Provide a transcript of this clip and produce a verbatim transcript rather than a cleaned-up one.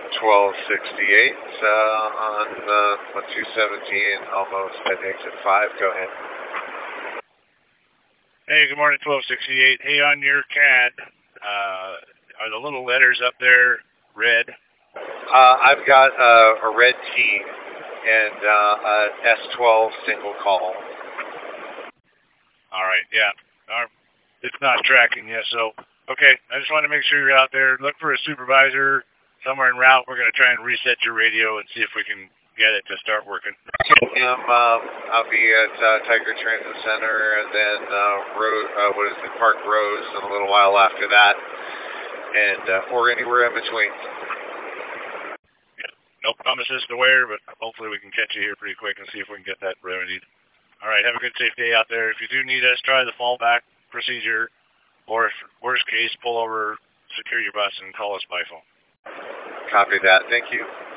twelve sixty-eight uh, on uh, two seventeen, almost at exit five. Go ahead. Hey, good morning, twelve sixty-eight. Hey, on your C A D, uh, are the little letters up there red? Uh, I've got uh, a red T and uh, a S twelve single call. All right, yeah. Our, it's not tracking yet, so, okay. I just want to make sure you're out there. Look for a supervisor somewhere en route. We're going to try and reset your radio and see if we can get it to start working. Um, um, I'll be at uh, Tiger Transit Center and then uh, Road, uh, what is it, Park Rose in a little while after that, and uh, or anywhere in between. Yeah. No promises to where, but hopefully we can catch you here pretty quick and see if we can get that remedied. All right, have a good, safe day out there. If you do need us, try the fallback procedure, or if worst case, pull over, secure your bus, and call us by phone. Copy that. Thank you.